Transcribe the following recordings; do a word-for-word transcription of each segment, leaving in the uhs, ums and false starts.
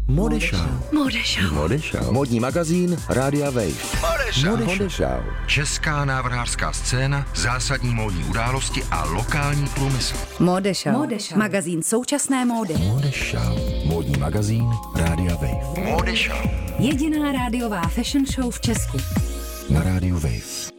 Modeshow. Modeshow. Modeshow. Modní magazín Rádia Wave. Modeshow. Modeshow. Česká návrhářská scéna, zásadní módní události a lokální průmysl. Modeshow. Modeshow. Magazín současné módy. Modeshow. Modní magazín Rádia Wave. Modeshow. Jediná rádiová fashion show v Česku. Na Rádiu Wave.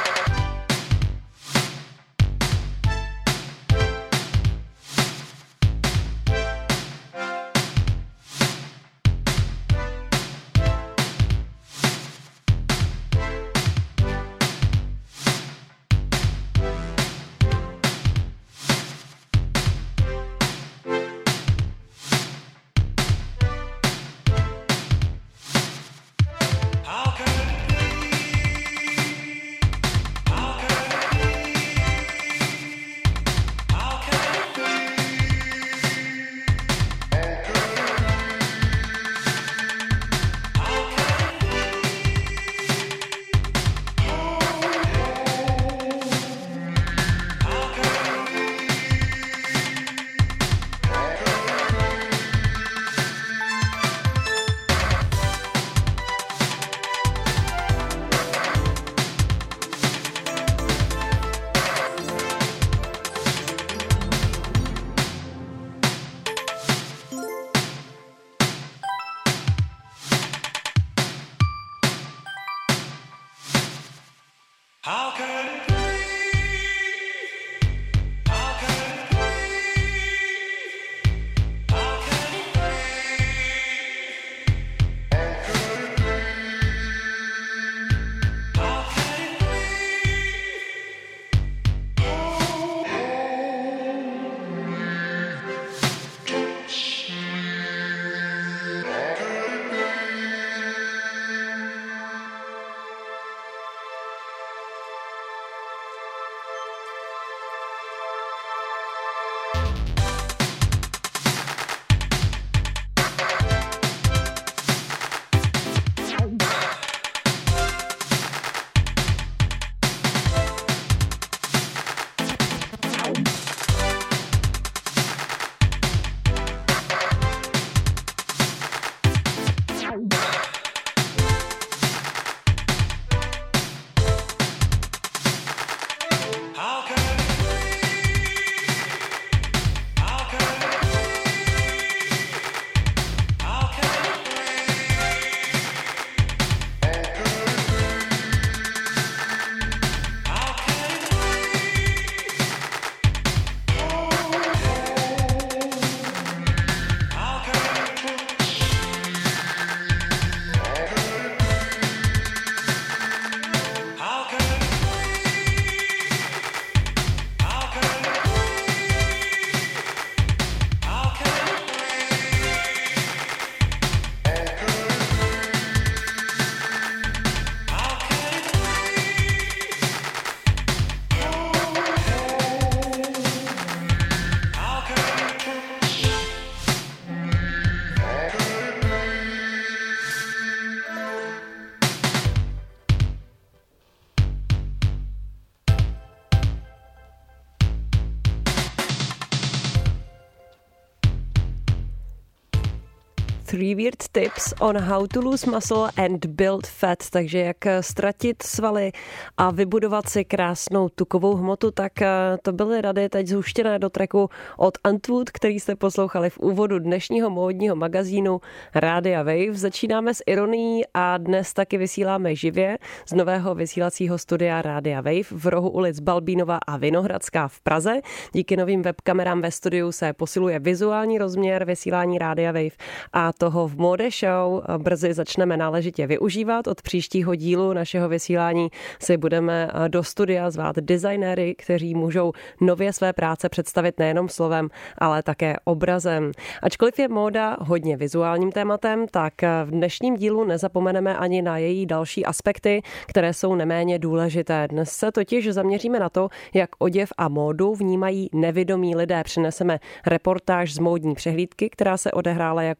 Three Weird Tips on how to lose muscle and build fat, takže jak ztratit svaly a vybudovat si krásnou tukovou hmotu, tak to byly rady teď zhuštěné do tracku od Antwood, který jste poslouchali v úvodu dnešního módního magazínu Rádia Wave. Začínáme s ironií a dnes taky vysíláme živě z nového vysílacího studia Rádia Wave v rohu ulic Balbínova a Vinohradská v Praze. Díky novým webkamerám ve studiu se posiluje vizuální rozměr vysílání Rádia Wave a toho v Modeshow brzy začneme náležitě využívat. Od příštího dílu našeho vysílání si budeme do studia zvát designéry, kteří můžou nově své práce představit nejenom slovem, ale také obrazem. Ačkoliv je móda hodně vizuálním tématem, tak v dnešním dílu nezapomeneme ani na její další aspekty, které jsou neméně důležité. Dnes se totiž zaměříme na to, jak oděv a módu vnímají nevidomí lidé. Přineseme reportáž z módní přehlídky, která se odehrála jako dobro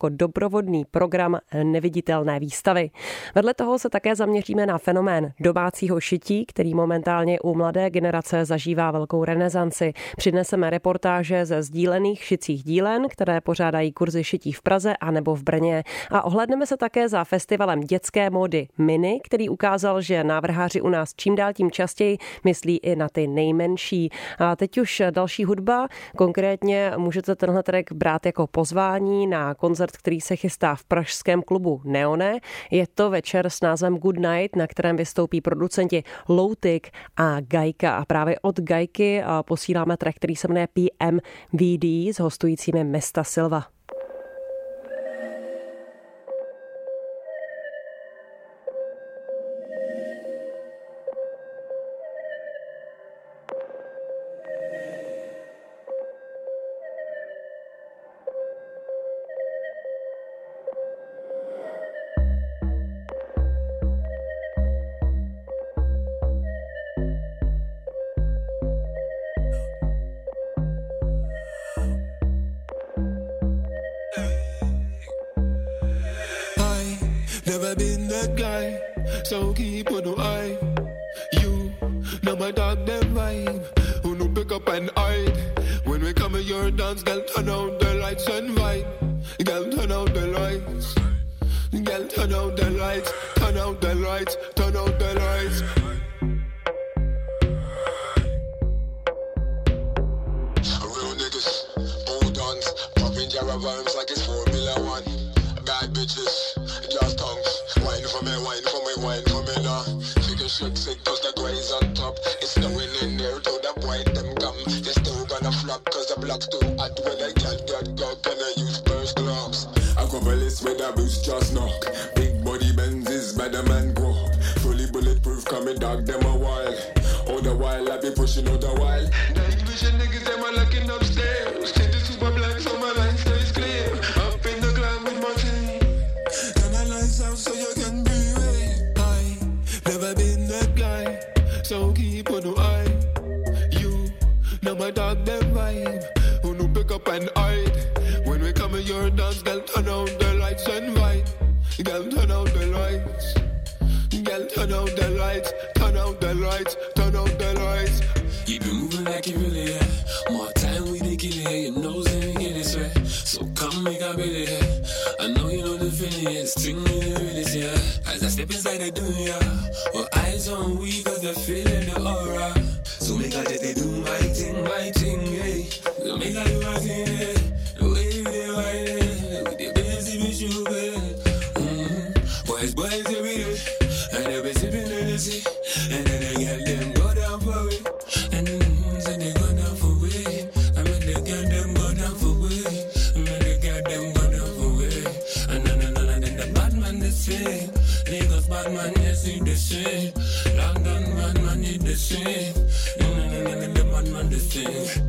doprovodný program Neviditelné výstavy. Vedle toho se také zaměříme na fenomén domácího šití, který momentálně u mladé generace zažívá velkou renesanci. Přineseme reportáže ze sdílených šicích dílen, které pořádají kurzy šití v Praze a nebo v Brně. A ohlédneme se také za festivalem dětské módy Mini, který ukázal, že návrháři u nás čím dál tím častěji myslí i na ty nejmenší. A teď už další hudba. Konkrétně můžete tenhle track brát jako pozvání na koncert, který se chystá v pražském klubu Neone. Je to večer s názvem Good Night, na kterém vystoupí producenti Loutik a Gajka. A právě od Gajky posíláme track, který se jmenuje P M V D s hostujícími Mesta Silva. Never been that guy, so keep on the eye. You know my dog them vibe, who no pick up and hide. When we come in your dance, girl turn out the lights and vibe. Girl turn out the lights. Girl turn out the lights, turn out the lights, turn out the lights. Real niggas, old dons, popping Jara rhymes like it's Formula One. Bad bitches. Just tongues, wine for me, wine for me, wine for me now. Figure shit sick, cause the grace on top. It's snowing in there, till the white them come. You're still gonna flop, cause the block's too hot. When I get that gun, can I use first gloves? I couple list with a boost just knock. Big body Benzes, better man go. Fully bulletproof, come and dog them a while. All the while, I be pushing out a while. Night vision niggas, them are locking upstairs. Take the super blind, so my line stays clear. Up in the glam with my team. So you can be away. I never been that guy, so keep on the eye. You know my dog them vibe, who no pick up and hide. When we come in your dance, girl turn out the lights and vibe. Girl turn out the lights. Girl turn out the lights, turn out the lights, turn out the lights. You be moving like you really are. More time we dey kill it, your nose ain't get it sweat. So come make a bit of it. I know you know the feeling, it's string me the realest, yeah. As I step inside the dunya, well, eyes on we cause they're feeling the aura. So make a just do my thing, my thing, hey. So make a do my thing, hey. The way you dey whine, hey. With the busy bitch you get. Mm-hmm. Boys, boys, they be there. And they be sipping in the sea. And then they get them go down for it. And then they go down for it. I mean they get them go down for it. I mean they get them go down for it. And then, and then, and then the bad man the same. Lagos bad man yes in the same. London bad man need the same. And then, and then the bad man the same.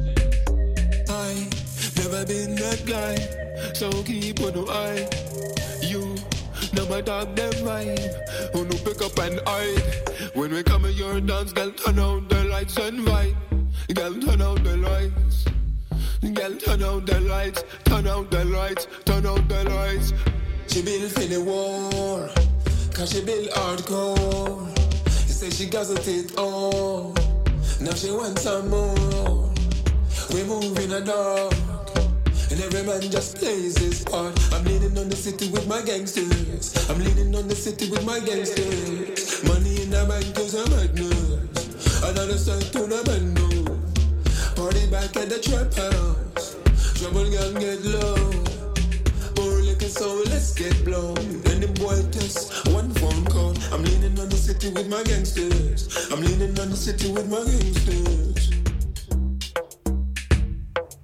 I never been that guy, so keep on the eye. You know my dog them vibe, who no pick up and hide. When we come in your dance, girl turn out the lights and vibe. Girl turn out the lights. Girl turn out the lights, turn out the lights, turn out the lights. She built for the war, cause she built hardcore. She say she got it all, now she wants some more. We move in the dark, and every man just plays his part. I'm leaning on the city with my gangsters. I'm leaning on the city with my gangsters. Money in the bank is a madness. Another side to the bando. Party back at the trap house. Trouble gang get low. Pour liquor so let's get blown. And the boy test one phone call. I'm leaning on the city with my gangsters. I'm leaning on the city with my gangsters.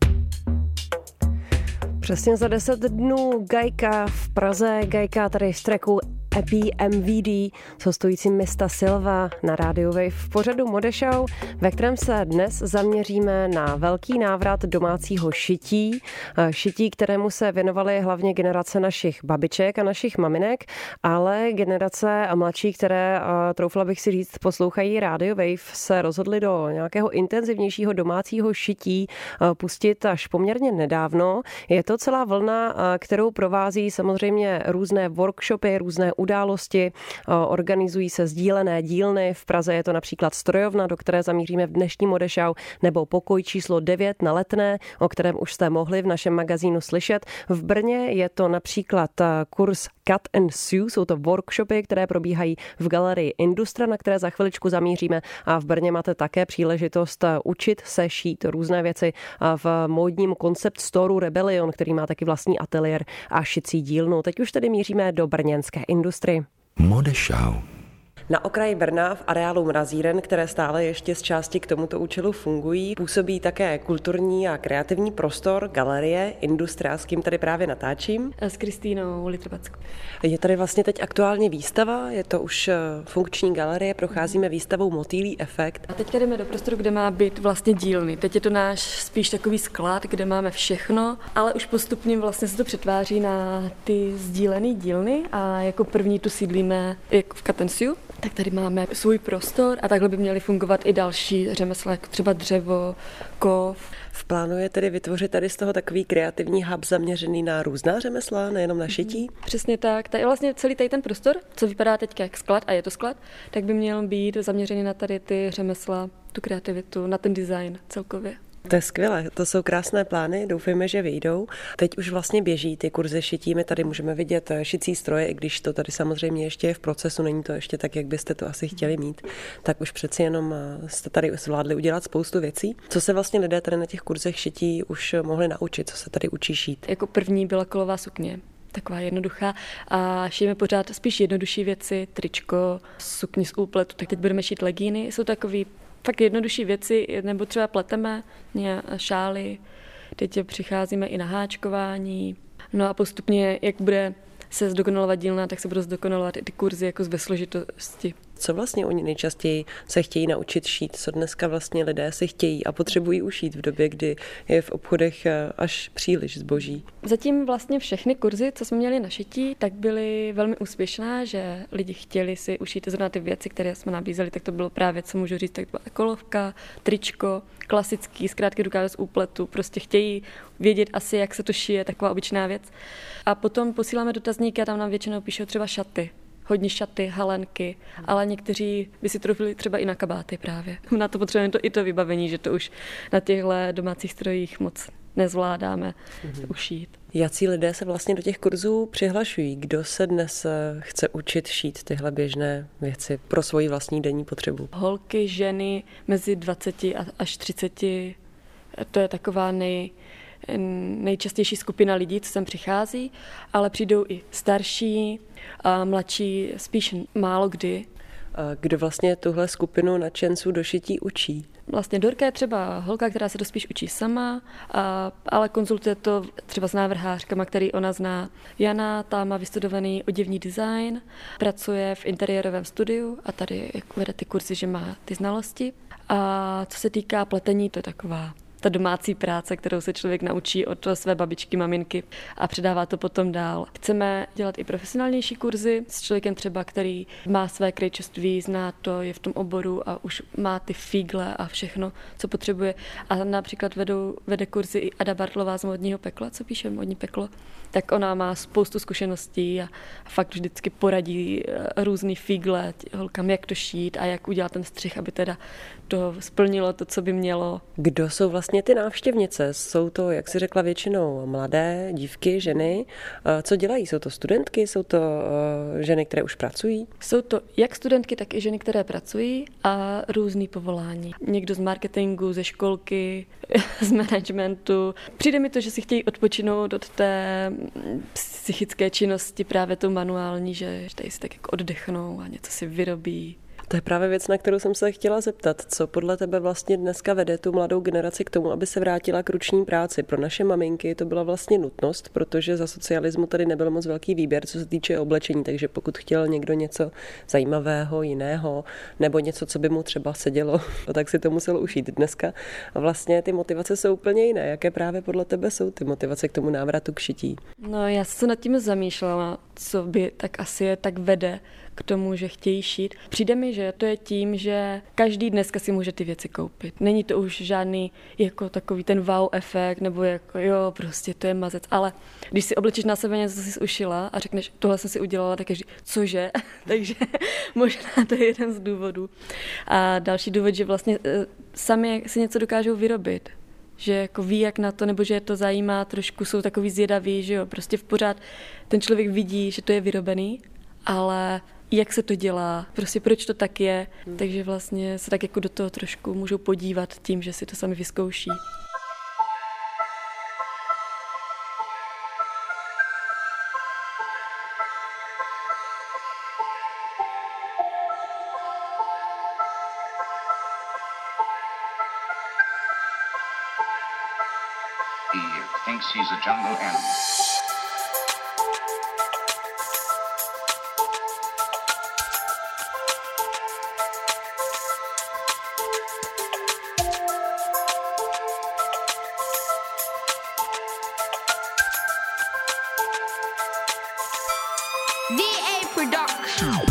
Přesně za deset dnů Gajka v Praze. Gajka tady z tracku E P M V D s hostujícím Mista Silva na Radio Wave v pořadu Mode Show, ve kterém se dnes zaměříme na velký návrat domácího šití. Šití, kterému se věnovaly hlavně generace našich babiček a našich maminek, ale generace mladší, které, troufla bych si říct, poslouchají Radio Wave, se rozhodly do nějakého intenzivnějšího domácího šití pustit až poměrně nedávno. Je to celá vlna, kterou provází samozřejmě různé workshopy, různé události, organizují se sdílené dílny. V Praze je to například strojovna, do které zamíříme v dnešní Mode Show, nebo pokoj číslo devět na Letné, o kterém už jste mohli v našem magazínu slyšet. V Brně je to například kurz Cut and Sew, jsou to workshopy, které probíhají v galerii Industra, na které za chviličku zamíříme, a v Brně máte také příležitost učit se šít různé věci v módním concept storeu Rebellion, který má taky vlastní ateliér a šicí dílnu. Teď už tedy míříme do brněnské Industry. Mode Show. Na okraji Brna v areálu Mrazíren, které stále ještě z části k tomuto účelu fungují, působí také kulturní a kreativní prostor galerie Industria, s kým tady právě natáčím. S Kristýnou Litrobackou. Je tady vlastně teď aktuálně výstava, je to už funkční galerie, procházíme výstavou Motýlí efekt. A teď jdeme do prostoru, kde má být vlastně dílny. Teď je to náš spíš takový sklad, kde máme všechno, ale už postupně vlastně se to přetváří na ty sdílené dílny a jako první tu sídlíme jak v Cut and Sew. Tak tady máme svůj prostor a takhle by měly fungovat i další řemesla, jako třeba dřevo, kov. V plánu je tedy vytvořit tady z toho takový kreativní hub zaměřený na různá řemesla, nejenom na šití? Přesně tak. Tady vlastně celý tady ten prostor, co vypadá teď jak sklad, a je to sklad, tak by měl být zaměřený na tady ty řemesla, tu kreativitu, na ten design celkově. To je skvělé, to jsou krásné plány, doufejme, že vyjdou. Teď už vlastně běží ty kurzy šití, my tady můžeme vidět šicí stroje, i když to tady samozřejmě ještě je v procesu, není to ještě tak, jak byste to asi chtěli mít, tak už přeci jenom jste tady zvládli udělat spoustu věcí. Co se vlastně lidé tady na těch kurzech šití už mohli naučit, co se tady učí šít? Jako první byla kolová sukně. Taková jednoduchá a šijeme pořád spíš jednodušší věci, tričko, sukni z úpletu, tak teď budeme šít legíny, jsou takový fakt jednodušší věci, nebo třeba pleteme šály, teď přicházíme i na háčkování, no a postupně, jak bude se zdokonalovat dílna, tak se budou zdokonalovat i ty kurzy jako z vesložitosti. Co vlastně oni nejčastěji se chtějí naučit šít? Co dneska vlastně lidé si chtějí a potřebují ušít v době, kdy je v obchodech až příliš zboží? Zatím vlastně všechny kurzy, co jsme měli na šití, tak byly velmi úspěšná, že lidi chtěli si ušít zrovna ty věci, které jsme nabízeli, tak to bylo právě, co můžu říct, tak byla kolovka, tričko, klasický, zkrátky rukáve z úpletu, prostě chtějí vědět asi, jak se to šije, taková obyčejná věc. A potom posíláme dotazníky a tam nám většinou píšou třeba šaty. Hodně šaty, halenky, ale někteří by si trofili třeba i na kabáty právě. Na to potřebujeme to i to vybavení, že to už na těchto domácích strojích moc nezvládáme mm-hmm. ušít. Jací lidé se vlastně do těch kurzů přihlašují? Kdo se dnes chce učit šít tyhle běžné věci pro svoji vlastní denní potřebu? Holky, ženy mezi dvaceti až třiceti, to je taková nej... nejčastější skupina lidí, co sem přichází, ale přijdou i starší a mladší spíš málo kdy. Kdo vlastně tuhle skupinu nadšenců do šití učí? Vlastně Dorka je třeba holka, která se to spíš učí sama, a, ale konzultuje to třeba s návrhářkama, který ona zná. Jana, ta má vystudovaný oděvní design, pracuje v interiérovém studiu a tady vede ty kurzy, že má ty znalosti. A co se týká pletení, to je taková ta domácí práce, kterou se člověk naučí od své babičky, maminky a předává to potom dál. Chceme dělat i profesionálnější kurzy s člověkem třeba, který má své krejčoství, zná to, je v tom oboru a už má ty fígle a všechno, co potřebuje. A například vedou, vede kurzy i Ada Bartlová z Módního pekla, co píše Módní peklo, tak ona má spoustu zkušeností a fakt vždycky poradí různý fígle holkám, jak to šít a jak udělat ten střih, aby teda to splnilo to, co by mělo. Kdo jsou vlastně ty návštěvnice? Jsou to, jak jsi řekla, většinou mladé dívky, ženy. Co dělají? Jsou to studentky? Jsou to ženy, které už pracují? Jsou to jak studentky, tak i ženy, které pracují a různý povolání. Někdo z marketingu, ze školky, z managementu. Přijde mi to, že si chtějí odpočinout od té psychické činnosti, právě tou manuální, že tady si tak jako oddechnou a něco si vyrobí. To je právě věc, na kterou jsem se chtěla zeptat. Co podle tebe vlastně dneska vede tu mladou generaci k tomu, aby se vrátila k ruční práci? Pro naše maminky to byla vlastně nutnost, protože za socialismu tady nebyl moc velký výběr, co se týče oblečení, takže pokud chtěl někdo něco zajímavého, jiného, nebo něco, co by mu třeba sedělo, tak si to musel ušít dneska. A vlastně ty motivace jsou úplně jiné. Jaké právě podle tebe jsou ty motivace k tomu návratu k šití? No, já jsem se nad tím zamýšlela, co by tak asi je tak vede k tomu, že chtějí šít. Přijde mi, že to je tím, že každý dneska si může ty věci koupit. Není to už žádný jako takový ten wow efekt, nebo jako jo, prostě to je mazec. Ale když si oblečíš na sebe něco, co jsi ušila a řekneš, tohle jsem si udělala, tak každý, cože? Takže možná to je jeden z důvodů. A další důvod, že vlastně sami si něco dokážou vyrobit. Že jako ví, jak na to, nebo že je to zajímá, trošku jsou takový zvědaví, že jo, prostě v pořád ten člověk vidí, že to je vyrobený, ale jak se to dělá, prostě proč to tak je, hmm. takže vlastně se tak jako do toho trošku můžou podívat tím, že si to sami vyzkouší. He thinks he's a jungle animal. V A Production.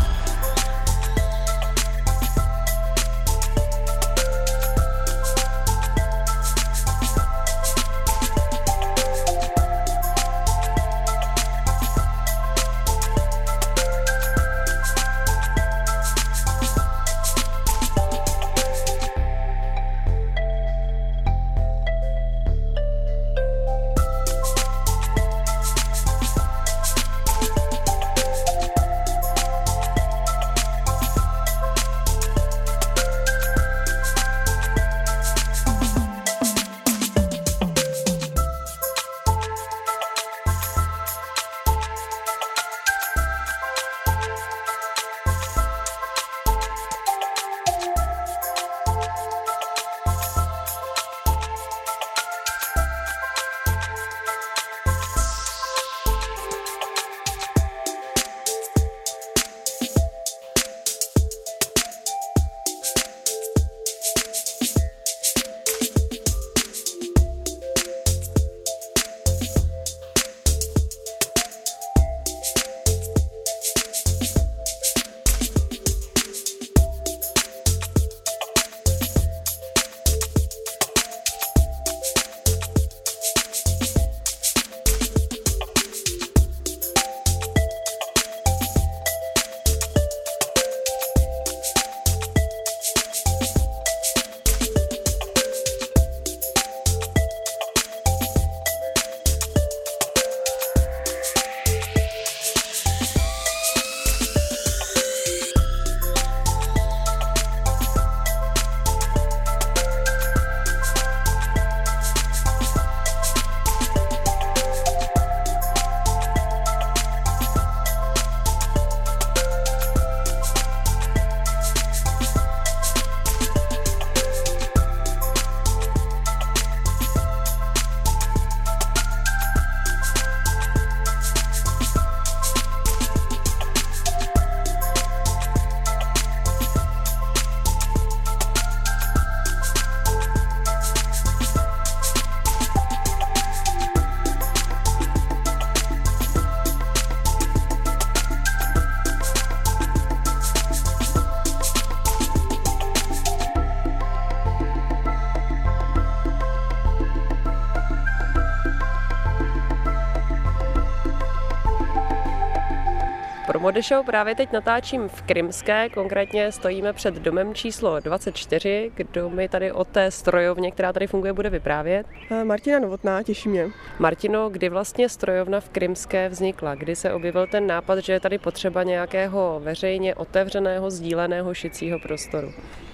Pro Modeshow právě teď natáčím v Krymské, konkrétně stojíme před domem číslo dvacet čtyři, kdo mi tady o té strojovně, která tady funguje, bude vyprávět. Martina Novotná, těší mě. Martino, kdy vlastně strojovna v Krymské vznikla? Kdy se objevil ten nápad, že je tady potřeba nějakého veřejně otevřeného, sdíleného šicího prostoru?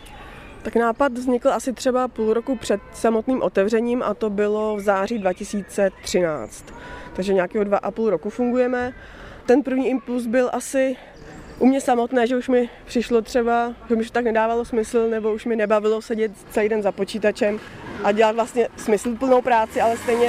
Tak nápad vznikl asi třeba půl roku před samotným otevřením a to bylo v září dva tisíce třináct. Takže nějakého dva a půl roku fungujeme. Ten první impuls byl asi U mě samotné, že už mi přišlo třeba, že mi už tak nedávalo smysl, nebo už mi nebavilo sedět celý den za počítačem a dělat vlastně smysluplnou práci, ale stejně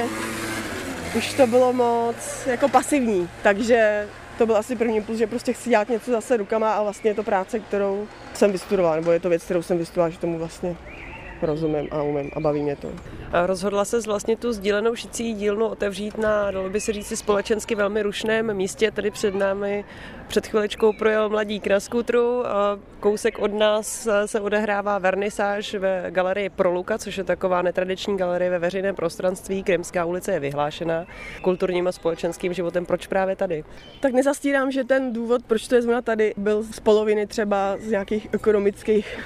už to bylo moc jako pasivní, takže to byl asi první impuls, že prostě chci dělat něco zase rukama a vlastně je to práce, kterou jsem vystudovala, nebo je to věc, kterou jsem vystudovala, že tomu vlastně rozumím a umím a baví mě to. A rozhodla se vlastně tu sdílenou šicí dílnu otevřít na, dalo by se říct, společensky velmi rušném místě. Tady před námi před chviličkou projel mladík na skútru a kousek od nás se odehrává vernisáž ve galerii Proluka, což je taková netradiční galerie ve veřejném prostranství. Krymská ulice je vyhlášená kulturním a společenským životem. Proč právě tady? Tak nezastírám, že ten důvod, proč to je zrovna tady, byl z poloviny třeba z nějakých ekonomických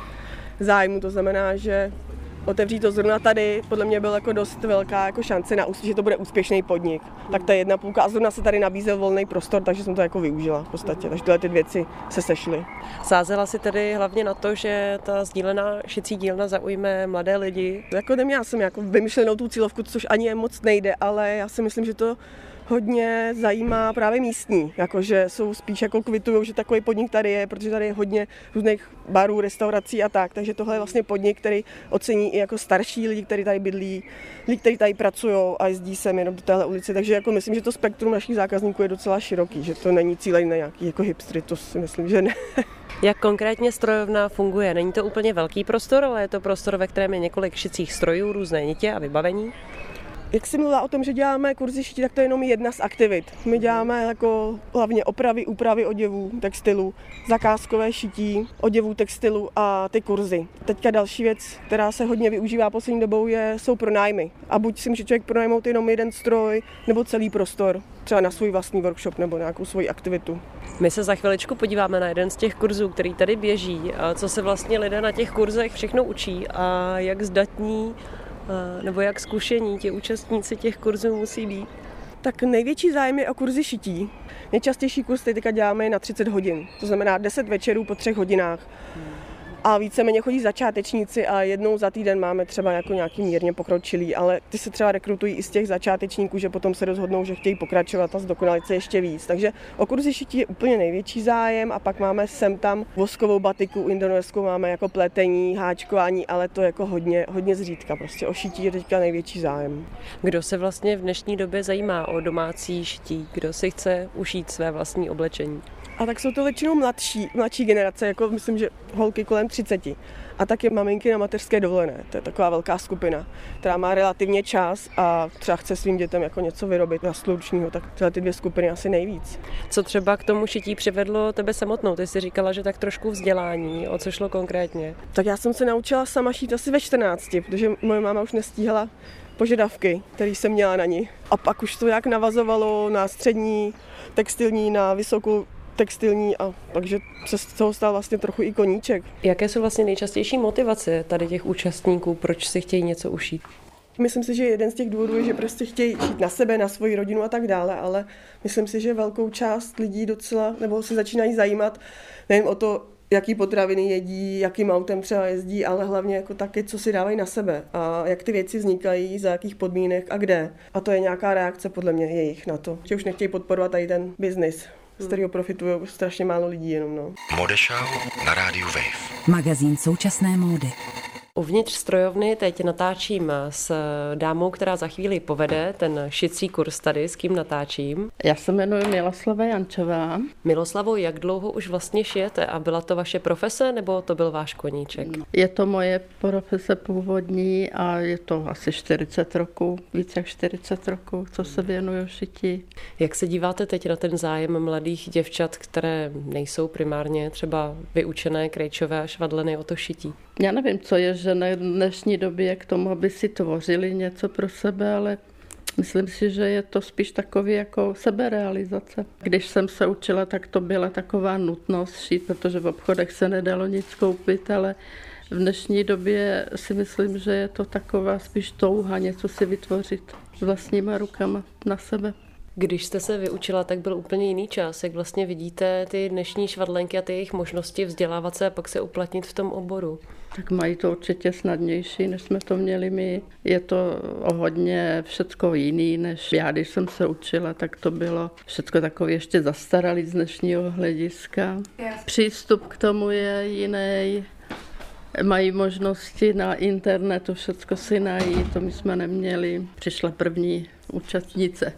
zájmu, to znamená, že otevřít to zrovna tady podle mě byla jako dost velká jako šance na že to bude úspěšný podnik. Tak ta jedna půlka a zrovna se tady nabízel volný prostor, takže jsem to jako využila v podstatě. Takže tyhle ty věci se sešly. Sázela si tedy hlavně na to, že ta sdílená šicí dílna zaujme mladé lidi? Jako neměla jsem jako vymyšlenou tu cílovku, což ani je moc nejde, ale já si myslím, že to hodně zajímá právě místní, jakože jsou spíš jako kvitujou, že takový podnik tady je, protože tady je hodně různých barů, restaurací a tak, takže tohle je vlastně podnik, který ocení i jako starší lidi, kteří tady bydlí, lidi, kteří tady pracují a jezdí sem jenom do téhle ulice, takže jako myslím, že to spektrum našich zákazníků je docela široký, že to není cílený na nějaký jako hipstry, to si myslím, že ne. Jak konkrétně strojovna funguje? Není to úplně velký prostor, ale je to prostor, ve kterém je několik šicích strojů, různé nitě a vybavení? Jak jsi mluvila o tom, že děláme kurzy šití, tak to je jenom jedna z aktivit. My děláme jako hlavně opravy, úpravy oděvů, textilu, zakázkové šití, oděvů, textilu a ty kurzy. Teďka další věc, která se hodně využívá poslední dobou, je, jsou pronájmy. A buď si může člověk pronajmout jenom jeden stroj, nebo celý prostor, třeba na svůj vlastní workshop nebo nějakou svoji aktivitu. My se za chviličku podíváme na jeden z těch kurzů, který tady běží, a co se vlastně lidé na těch kurzech všechno učí a jak zdatní nebo jak zkušení ti účastníci těch kurzů musí být? Tak největší zájem je o kurzy šití. Nejčastější kurz teďka děláme na třicet hodin, to znamená deset večerů po třech hodinách. A víceméně chodí začátečníci a jednou za týden máme třeba jako nějaký mírně pokročilý, ale ty se třeba rekrutují i z těch začátečníků, že potom se rozhodnou, že chtějí pokračovat a zdokonalit se ještě víc. Takže o kurzy šití je úplně největší zájem a pak máme sem tam voskovou batiku, indonérskou máme jako pletení, háčkování, ale to jako hodně, hodně zřídka. Prostě o šití je teďka největší zájem. Kdo se vlastně v dnešní době zajímá o domácí šití? Kdo si chce ušít své vlastní oblečení? A tak jsou to většinou mladší, mladší generace, jako myslím, že holky kolem třiceti. A taky maminky na mateřské dovolené. To je taková velká skupina, která má relativně čas a třeba chce svým dětem jako něco vyrobit na slučního, tak tyhle ty dvě skupiny asi nejvíc. Co třeba k tomu šití přivedlo tebe samotnou? Ty jsi říkala, že tak trošku vzdělání. O co šlo konkrétně? Tak já jsem se naučila sama šít asi ve čtrnácti, protože moje máma už nestíhala požadavky, které jsem měla na ní. A pak už to jak navazovalo na střední, textilní, na vysokou textilní a takže se z toho stal vlastně trochu i koníček. Jaké jsou vlastně nejčastější motivace tady těch účastníků, proč si chtějí něco ušít? Myslím si, že jeden z těch důvodů je, že prostě chtějí šít na sebe, na svoji rodinu a tak dále, ale myslím si, že velkou část lidí docela, nebo se začínají zajímat nejen o to, jaký potraviny jedí, jakým autem třeba jezdí, ale hlavně jako taky, co si dávají na sebe a jak ty věci vznikají, za jakých podmínek a kde. A to je nějaká reakce podle mě jejich na to, že už nechtějí podporovat tady ten biznis, z kterého profituje strašně málo lidí jenom. No. Modešau na rádiu Wave. Magazín současné módy. Uvnitř strojovny teď natáčím s dámou, která za chvíli povede ten šicí kurz tady. S kým natáčím? Já se jmenuji Miloslava Jančová. Miloslavo, jak dlouho už vlastně šijete a byla to vaše profese nebo to byl váš koníček? Je to moje profese původní a je to asi čtyřicet roků, více jak čtyřicet roků, co se věnuju šití. Jak se díváte teď na ten zájem mladých děvčat, které nejsou primárně třeba vyučené krejčové a švadleny o to šití? Já nevím, co je ženy v dnešní době k tomu, aby si tvořili něco pro sebe, ale myslím si, že je to spíš takový jako seberealizace. Když jsem se učila, tak to byla taková nutnost šít, protože v obchodech se nedalo nic koupit, ale v dnešní době si myslím, že je to taková spíš touha něco si vytvořit vlastníma rukama na sebe. Když jste se vyučila, tak byl úplně jiný čas. Jak vlastně vidíte ty dnešní švadlenky a ty jejich možnosti vzdělávat se a pak se uplatnit v tom oboru? Tak mají to určitě snadnější, než jsme to měli my. Je to o hodně všecko jiný, než já, když jsem se učila, tak to bylo všecko takové ještě zastaralý z dnešního hlediska. Přístup k tomu je jiný. Mají možnosti na internetu všecko si najít, to my jsme neměli. Přišla první účastnice.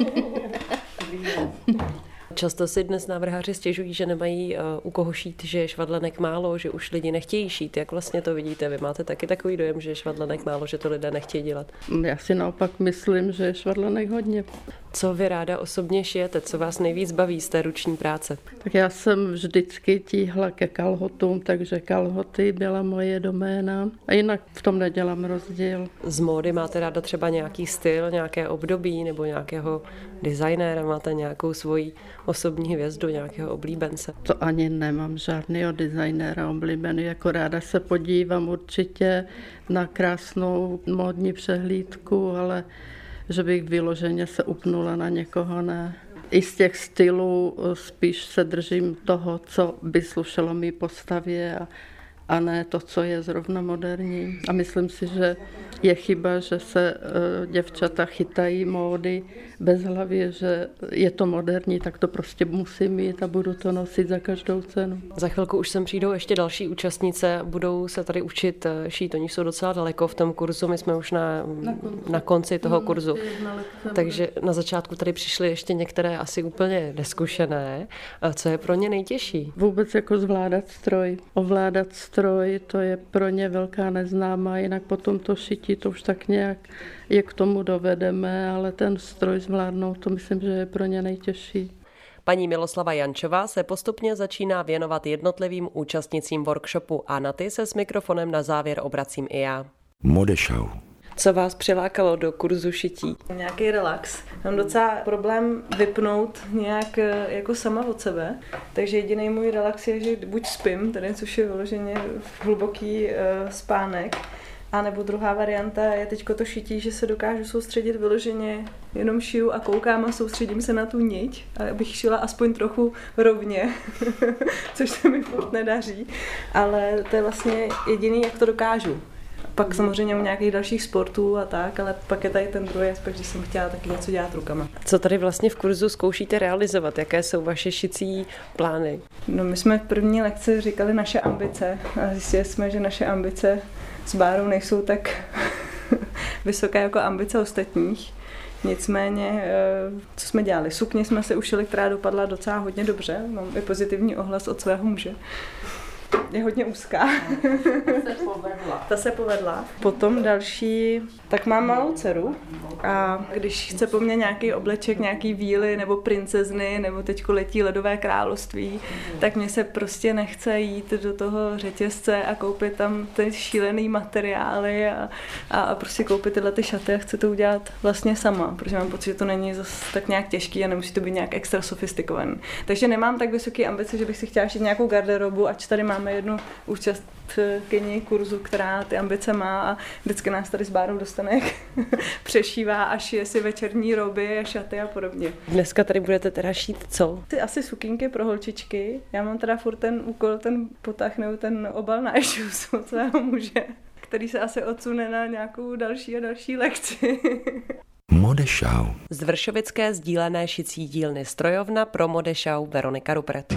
Často si dnes návrháři stěžují, že nemají uh, u koho šít, že je švadlenek málo, že už lidi nechtějí šít. Jak vlastně to vidíte? Vy máte taky takový dojem, že je švadlenek málo, že to lidé nechtějí dělat? Já si naopak myslím, že je švadlenek hodně. Co vy ráda osobně šijete? Co vás nejvíc baví z té ruční práce? Tak já jsem vždycky tíhla ke kalhotům, takže kalhoty byla moje doména. A jinak v tom nedělám rozdíl. Z módy máte ráda třeba nějaký styl, nějaké období nebo nějakého designéra? Máte nějakou svoji osobní hvězdu, nějakého oblíbence? To ani nemám žádného designéra oblíbený. Jako ráda se podívám určitě na krásnou módní přehlídku, ale že bych vyloženě se upnula na někoho, ne. I z těch stylů spíš se držím toho, co by slušelo mý postavě a, a ne to, co je zrovna moderní. A myslím si, že je chyba, že se uh, děvčata chytají módy bez hlavě, že je to moderní, tak to prostě musím mít a budu to nosit za každou cenu. Za chvilku už sem přijdou ještě další účastnice, budou se tady učit šít, oni jsou docela daleko v tom kurzu, my jsme už na, na, konci. na konci toho kurzu, takže na začátku tady přišly ještě některé asi úplně neskušené. Co je pro ně nejtěžší? Vůbec jako zvládat stroj, ovládat stroj, to je pro ně velká neznámá, jinak potom to šití, to už tak nějak je k tomu dovedeme, ale ten stroj zvládnout, to myslím, že je pro ně nejtěžší. Paní Miloslava Jančová se postupně začíná věnovat jednotlivým účastnicím workshopu a na ty se s mikrofonem na závěr obracím i já. Modeshow. Co vás přilákalo do kurzu šití? Nějaký relax. Mám docela problém vypnout nějak jako sama od sebe, takže jediný můj relax je, že buď spím, tedy což je vyloženě hluboký uh, spánek, a nebo druhá varianta je teďko to šití, že se dokážu soustředit vyloženě, jenom šiju a koukám a soustředím se na tu niť, abych šila aspoň trochu rovně, což se mi furt nedaří, ale to je vlastně jediný, jak to dokážu. Pak samozřejmě u nějakých dalších sportů a tak, ale pak je tady ten druhý aspekt, že jsem chtěla taky něco dělat rukama. Co tady vlastně v kurzu zkoušíte realizovat? Jaké jsou vaše šicí plány? No, my jsme v první lekci říkali naše ambice a zjistili jsme, že naše ambice s Bárou nejsou tak vysoké jako ambice ostatních. Nicméně, co jsme dělali? Sukni jsme se ušili, která dopadla docela hodně dobře. Mám i pozitivní ohlas od svého muže. Je hodně úzká. Ta se povedla. Ta se povedla. Potom další, tak mám malou dceru a když chce po mně nějaký obleček, nějaký víly nebo princezny, nebo teďko letí Ledové království, tak mně se prostě nechce jít do toho řetězce a koupit tam ty šílený materiály a, a prostě koupit tyhle ty šaty a chci to udělat vlastně sama, protože mám pocit, že to není zase tak nějak těžký a nemusí to být nějak extra sofistikovaný. Takže nemám tak vysoké ambice, že bych si chtěla šít nějakou garderobu, ač tady máme jednu účastkyni kurzu, která ty ambice má a vždycky nás tady s Bárou dostane, jak přešívá a šije si večerní roby, šaty a podobně. Dneska tady budete teda šít co? Ty asi sukínky pro holčičky. Já mám teda furt ten úkol, ten potah nebo ten obal na ešus od svého muže, který se asi odsune na nějakou další a další lekci. Modeshow. Z vršovické sdílené šicí dílny Strojovna pro Modeshow Veronika Rupret.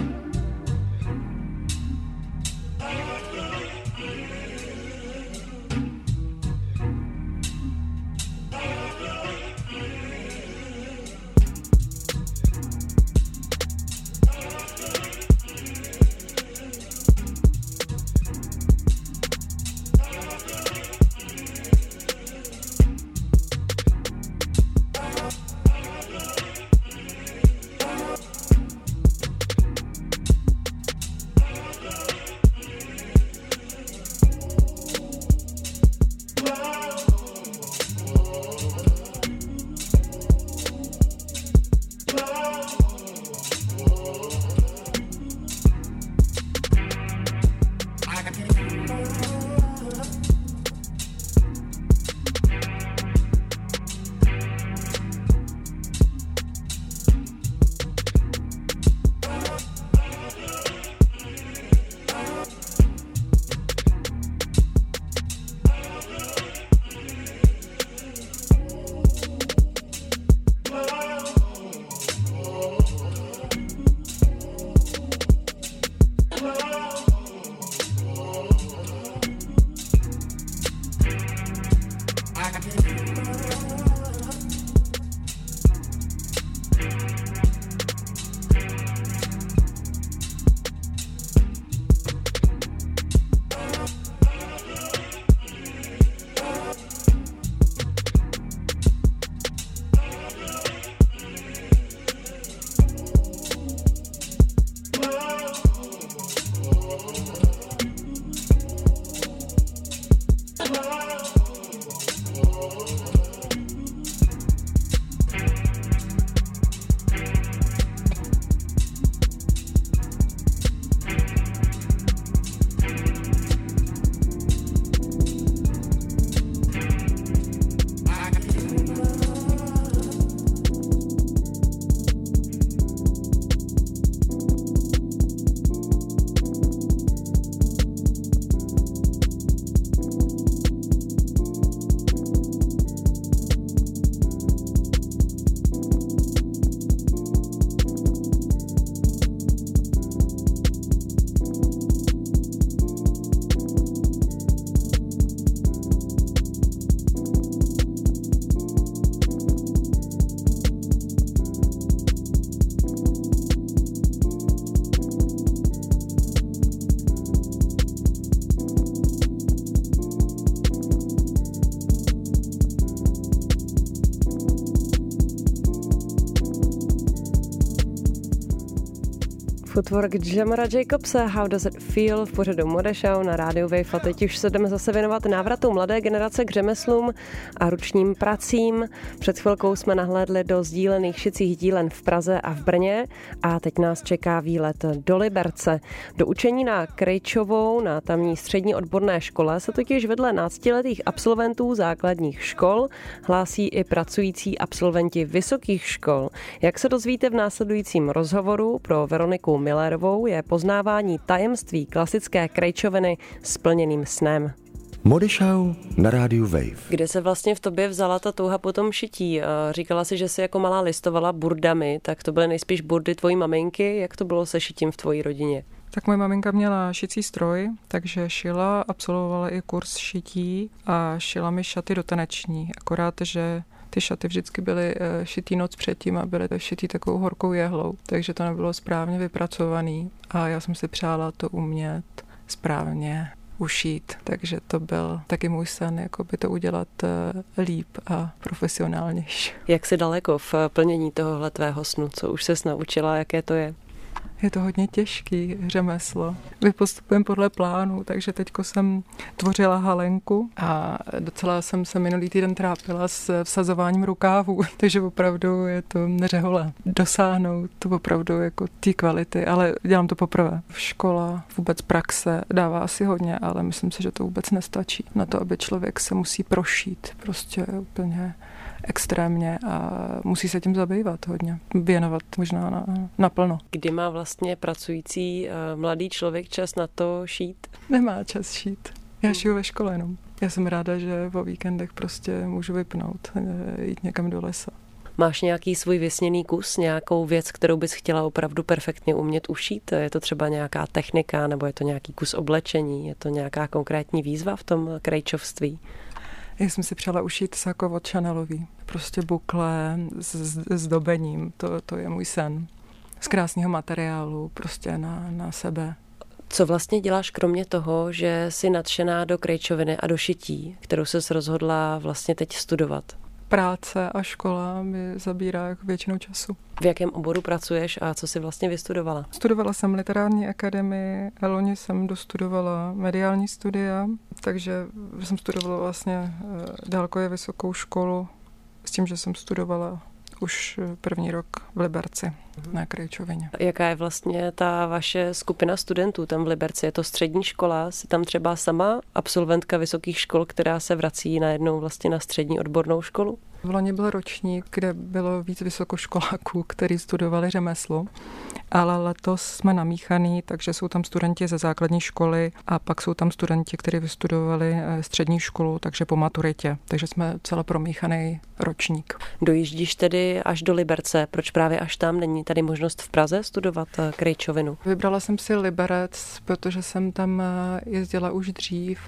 Footwork Jamara Jacobse, How Does It Feel v pořadu Mode Show na rádiu Wave. A teď už se jdeme zase věnovat návratu mladé generace k řemeslům a ručním pracím. Před chvilkou jsme nahlédli do sdílených šicích dílen v Praze a v Brně a teď nás čeká výlet do Liberce. Do učení na Krejčovou, na tamní střední odborné škole, se totiž vedle náctiletých absolventů základních škol hlásí i pracující absolventi vysokých škol. Jak se dozvíte v následujícím rozhovoru, pro Veroniku Millerovou je poznávání tajemství klasické krejčoviny splněným snem. Mode Show na rádiu Wave. Kde se vlastně v tobě vzala ta touha po tom šití? Říkala si, že jsi jako malá listovala burdami, tak to byly nejspíš burdy tvojí maminky. Jak to bylo se šitím v tvojí rodině? Tak moje maminka měla šicí stroj, takže šila, absolvovala i kurz šití a šila mi šaty do taneční. Akorát, že ty šaty vždycky byly šitý noc předtím a byly šitý takovou horkou jehlou, takže to nebylo správně vypracovaný a já jsem si přála to umět správně ušít, takže to byl taky můj sen, jako by to udělat líp a profesionálnější. Jak jsi daleko v plnění tohohle tvého snu? Co už ses naučila, jaké to je? Je to hodně těžký řemeslo. My postupujeme podle plánu, takže teďko jsem tvořila halenku a docela jsem se minulý týden trápila s vsazováním rukávů, takže opravdu je to neřehole dosáhnout to opravdu jako té kvality, ale dělám to poprvé. Škola, vůbec praxe dává asi hodně, ale myslím si, že to vůbec nestačí na to, aby člověk se musí prošít prostě úplně extrémně a musí se tím zabývat hodně, věnovat možná na, naplno. Kdy má vlastně pracující uh, mladý člověk čas na to šít? Nemá čas šít. Já šiju ve škole jenom. Já jsem ráda, že o víkendech prostě můžu vypnout, jít někam do lesa. Máš nějaký svůj vysněný kus, nějakou věc, kterou bys chtěla opravdu perfektně umět ušít? Je to třeba nějaká technika, nebo je to nějaký kus oblečení? Je to nějaká konkrétní výzva v tom krejčovství? Já jsem si přála ušít sako od Chanelový. Prostě bukle s, s zdobením, to, to je můj sen. Z krásného materiálu, prostě na, na sebe. Co vlastně děláš kromě toho, že jsi nadšená do krejčoviny a do šití, kterou ses rozhodla vlastně teď studovat? Práce a škola mi zabírá jako většinu času. V jakém oboru pracuješ a co jsi vlastně vystudovala? Studovala jsem literární akademii, loni jsem dostudovala mediální studia, takže jsem studovala vlastně dálkově vysokou školu s tím, že jsem studovala už první rok v Liberci na Krejčovině. Jaká je vlastně ta vaše skupina studentů tam v Liberci? Je to střední škola? Jsi tam třeba sama absolventka vysokých škol, která se vrací najednou vlastně na střední odbornou školu? V loni byl ročník, kde bylo víc vysokoškoláků, kteří studovali řemeslo, ale letos jsme namíchaný, takže jsou tam studenti ze základní školy a pak jsou tam studenti, kteří vystudovali střední školu, takže po maturitě, takže jsme celé promíchaný ročník. Dojíždíš tedy až do Liberce, proč právě až tam? Není tady možnost v Praze studovat krejčovinu? Vybrala jsem si Liberec, protože jsem tam jezdila už dřív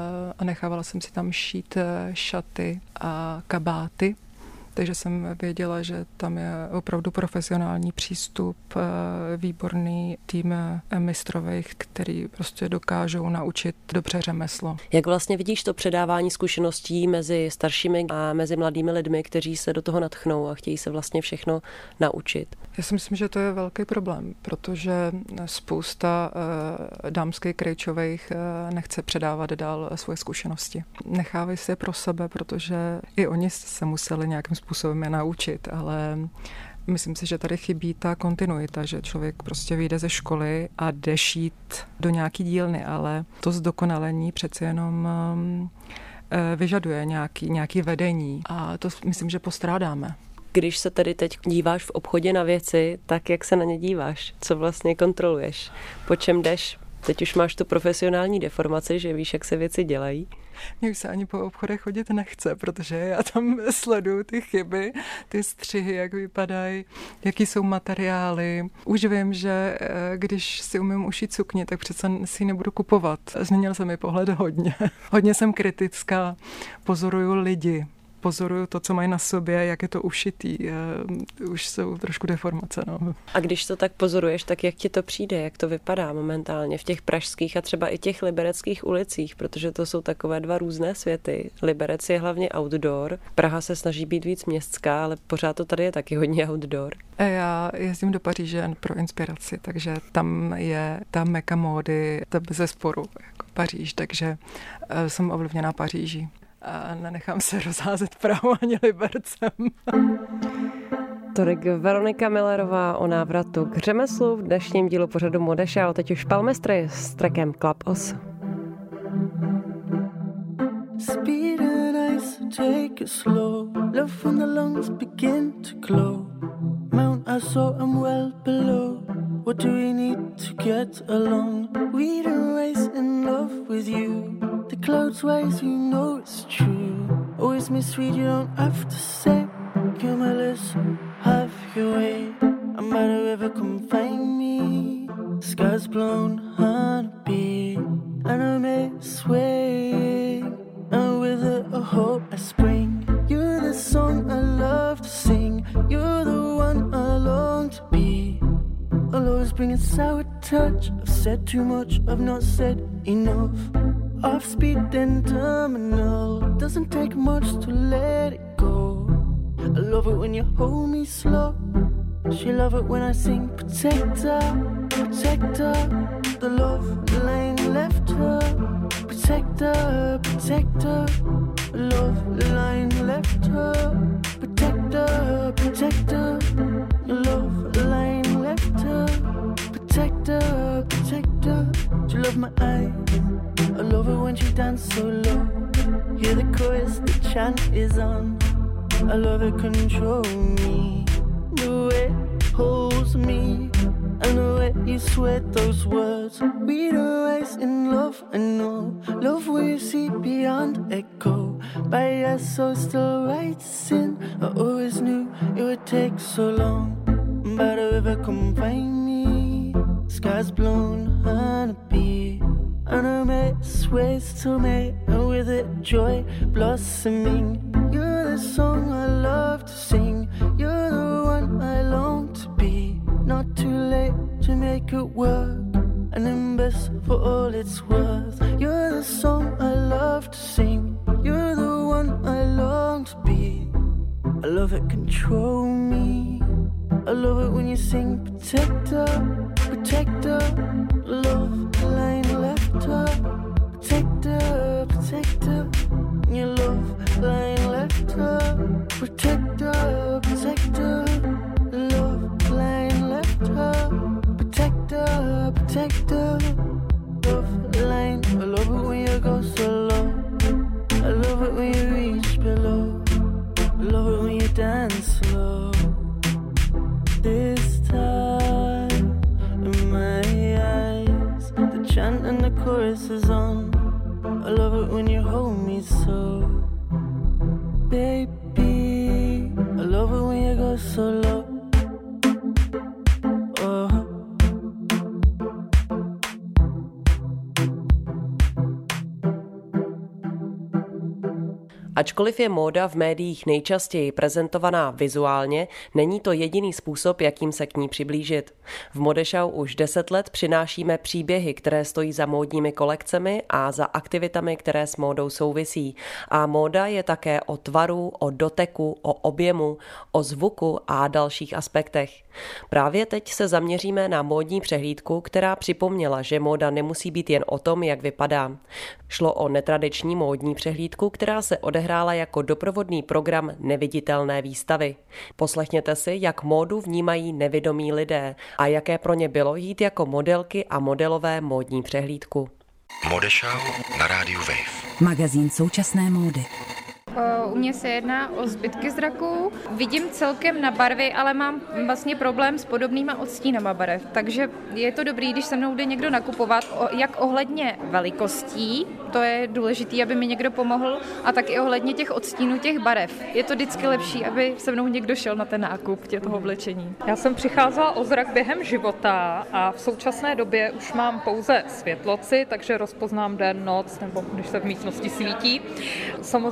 a nechávala jsem si tam šít šaty a kabáty. Takže jsem věděla, že tam je opravdu profesionální přístup, výborný tým mistrových, který prostě dokážou naučit dobře řemeslo. Jak vlastně vidíš to předávání zkušeností mezi staršími a mezi mladými lidmi, kteří se do toho nadchnou a chtějí se vlastně všechno naučit? Já si myslím, že to je velký problém, protože spousta dámských krejčových nechce předávat dál svoje zkušenosti. Nechávají si je pro sebe, protože i oni se museli nějakým způsobem je naučit, ale myslím si, že tady chybí ta kontinuita, že člověk prostě vyjde ze školy a jde šít do nějaký dílny, ale to zdokonalení přeci jenom vyžaduje nějaký, nějaký vedení a to myslím, že postrádáme. Když se tedy teď díváš v obchodě na věci, tak jak se na ně díváš? Co vlastně kontroluješ? Po čem jdeš? Teď už máš tu profesionální deformaci, že víš, jak se věci dělají. Mně už se ani po obchodech chodit nechce, protože já tam sleduju ty chyby, ty střihy, jak vypadají, jaký jsou materiály. Už vím, že když si umím ušít sukni, tak přece si ji nebudu kupovat. Změnil se mi pohled hodně. Hodně jsem kritická, pozoruju lidi. pozoruju to, co mají na sobě, jak je to ušitý. Už jsou trošku deformace. No. A když to tak pozoruješ, tak jak ti to přijde, jak to vypadá momentálně v těch pražských a třeba i těch libereckých ulicích, protože to jsou takové dva různé světy. Liberec je hlavně outdoor, Praha se snaží být víc městská, ale pořád to tady je taky hodně outdoor. Já jezdím do Paříže pro inspiraci, takže tam je ta meka módy, to bez zesporu, jako Paříž, takže jsem ovlivněná Paříží. A nenechám se rozházet Prahou ani Libercem. Tolik Veronika Millerová o návratu k řemeslu v dnešním dílu pořadu Mode Show. Teď už Palmestry s trackem Club Os. Speed and ice, take it slow. Love when the lungs begin to glow. Mount I saw I'm well below. What do we need to get along? We don't race in love with you. The clouds rise, you know it's true. Always me sweet, you don't have to say. You're my list, have your way. I might have ever come find me. Sky's blown on a beat, and I may swing. And with it a hope I spring. You're the song I love to sing. You're the one I long to be. I'll always bring a sour touch. I've said too much, I've not said enough. Off speed then terminal. Doesn't take much to let it go. I love it when you hold me slow. She love it when I sing protector, protector. The love line left her. Protector, protector. Love line left her. Protector, protector. Love line left her. Protector, protector. She love my eyes. I love it when she dance so low. Hear the chorus, the chant is on. I love it control me. The way it holds me. And the way you sweat those words. We don't rise in love, I know. Love where you see beyond echo. By your soul still right sin. I always knew it would take so long. But I ever come find me. Sky's blown on a beat. And I made sways to me. And with it joy blossoming. You're the song I love to sing. You're the one I long to be. Not too late to make it work. And then best for all it's worth. You're the song I love to sing. You're the one I long to be. I love it, control me. I love it when you sing protector, protector. Love line left her. Protector, protector. Your love line left her. Protector, protector. Love line left her. Protector, protector. Love line. I love it when you go so low. I love it when you reach below. I love it when you dance slow. This time in my eyes, the chant and the chorus is on. I love it when you hold me so. Baby, I love it when you go so low. Ačkoliv je móda v médiích nejčastěji prezentovaná vizuálně, není to jediný způsob, jakým se k ní přiblížit. V Mode Show už deset let přinášíme příběhy, které stojí za módními kolekcemi a za aktivitami, které s módou souvisí. A móda je také o tvaru, o doteku, o objemu, o zvuku a dalších aspektech. Právě teď se zaměříme na módní přehlídku, která připomněla, že móda nemusí být jen o tom, jak vypadá. Šlo o netradiční módní přehlídku, která se odehrála jako doprovodný program neviditelné výstavy. Poslechněte si, jak módu vnímají nevidomí lidé a jaké pro ně bylo jít jako modelky a modelové módní přehlídku. Mode Show na rádiu Wave. Magazín současné módy. U mě se jedná o zbytky zraku. Vidím celkem na barvy, ale mám vlastně problém s podobnýma odstínama barev. Takže je to dobrý, když se mnou jde někdo nakupovat, jak ohledně velikostí, to je důležité, aby mi někdo pomohl, a tak i ohledně těch odstínů těch barev. Je to vždycky lepší, aby se mnou někdo šel na ten nákup těch toho oblečení. Já jsem přicházela o zrak během života a v současné době už mám pouze světloci, takže rozpoznám den, noc, nebo když se v místnosti svítí. Samozřejmě to, že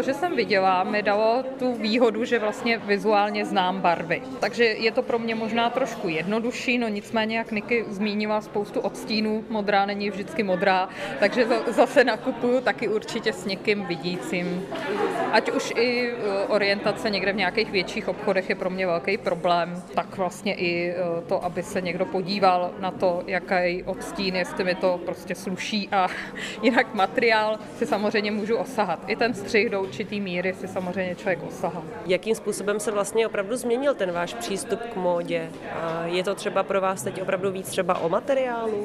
že jsem viděla, mi dalo tu výhodu, že vlastně vizuálně znám barvy. Takže je to pro mě možná trošku jednodušší, no nicméně, jak Niky zmínila, spoustu odstínů, modrá není vždycky modrá, takže zase nakupuju taky určitě s někým vidícím. Ať už i orientace někde v nějakých větších obchodech je pro mě velký problém, tak vlastně i to, aby se někdo podíval na to, jaký odstín, jestli mi to prostě sluší a jinak materiál si samozřejmě můžu osahat. I ten střih do určitý míry si samozřejmě člověk osahá. Jakým způsobem se vlastně opravdu změnil ten váš přístup k módě? A je to třeba pro vás teď opravdu víc třeba o materiálu?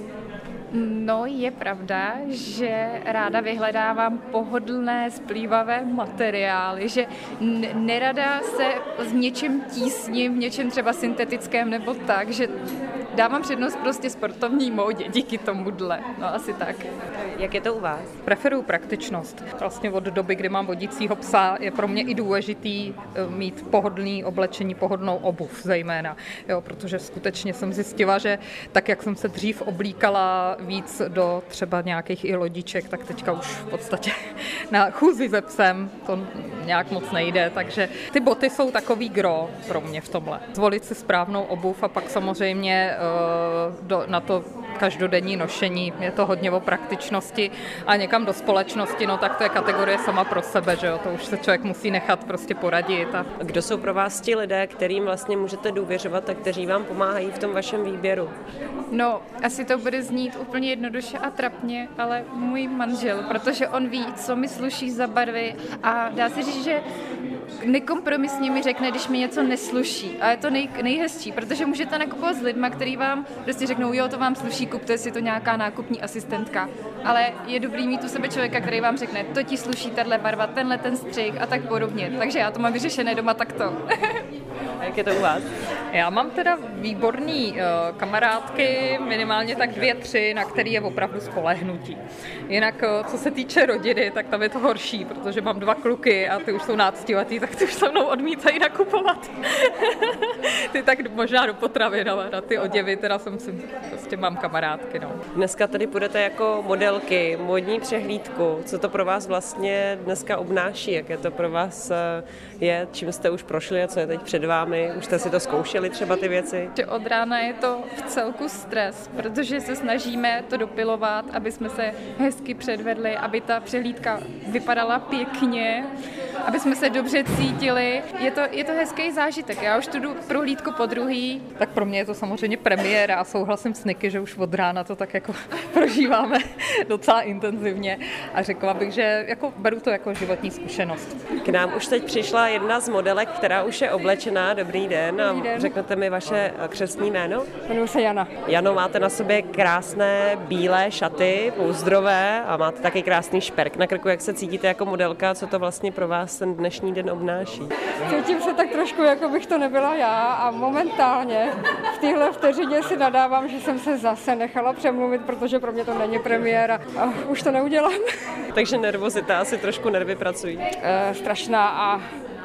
No, je pravda, že ráda vyhledávám pohodlné, splývavé materiály, že n- nerada se s něčím tísním, v něčem třeba syntetickém nebo tak, že dávám přednost prostě sportovní módě díky tomuhle. No, asi tak. Jak je to u vás? Preferuju praktičnost. Vlastně od doby, kdy mám vodícího psa, je pro mě i důležitý mít pohodlný oblečení, pohodlnou obuv zejména. Jo, protože skutečně jsem zjistila, že tak, jak jsem se dřív oblíkala víc do třeba nějakých i lodiček, tak teďka už v podstatě na chůzi se psem to nějak moc nejde, takže ty boty jsou takový gro pro mě v tomhle. Zvolit si správnou obuv a pak samozřejmě do, na to každodenní nošení, je to hodně o praktičnosti a někam do společnosti, no tak to je kategorie sama pro sebe, že jo, to už se člověk musí nechat prostě poradit. A... Kdo jsou pro vás ti lidé, kterým vlastně můžete důvěřovat a kteří vám pomáhají v tom vašem výběru? No, asi to bude znít úplně jednoduše a trapně, ale můj manžel, protože on ví, co mi sluší za barvy a dá se říct, že nekompromisně mi řekne, když mi něco nesluší. A je to nej, nejhezčí, protože můžete nakupovat s lidma, který vám prostě řeknou, jo, to vám sluší, kupte si to nějaká nákupní asistentka. Ale je dobrý mít u sebe člověka, který vám řekne, to ti sluší tahle barva, tenhle ten střih a tak podobně. Takže já to mám vyřešené doma takto. A jak je to u vás? Já mám teda výborný uh, kamarádky, minimálně tak dvě, tři, na který je opravdu spolehnutí. Jinak, uh, co se týče rodiny, tak tam je to horší, protože mám dva kluky a ty už jsou náctiletý, tak ty už se mnou odmítají nakupovat. Ty tak možná do potravin, ale na ty oděvy teda jsem si, prostě mám kamarádky. No. Dneska tady půjdete jako modelky, módní přehlídku. Co to pro vás vlastně dneska obnáší? Jaké to pro vás je? Čím jste už prošli a co je teď před vámi? Už jste si to zkoušeli třeba ty věci? Od rána je to v celku stres, protože se snažíme to dopilovat, aby jsme se hezky předvedli, aby ta přehlídka vypadala pěkně, aby jsme se dobře cítili. Je to, je to hezký zážitek. Já už tu jdu prohlídku po druhý. Tak pro mě je to samozřejmě premiéra a souhlasím s Niky, že už od rána to tak jako prožíváme docela intenzivně a řekla bych, že jako beru to jako životní zkušenost. K nám už teď přišla jedna z modelek, která už je oblečená. Dobrý den. Dobrý den. Řeknete mi vaše křestní jméno? Jmenuji se Jana. Jano, máte na sobě krásné bílé šaty, pouzdrové a máte taky krásný šperk na krku. Jak se cítíte jako modelka? Co to vlastně pro vás ten dnešní den obnáší? Cítím se tak trošku, jako bych to nebyla já a momentálně v téhle vteřině si nadávám, že jsem se zase nechala přemluvit, protože pro mě to není premiéra a už to neudělám. Takže nervozita, asi trošku nervy pracují. E, strašná a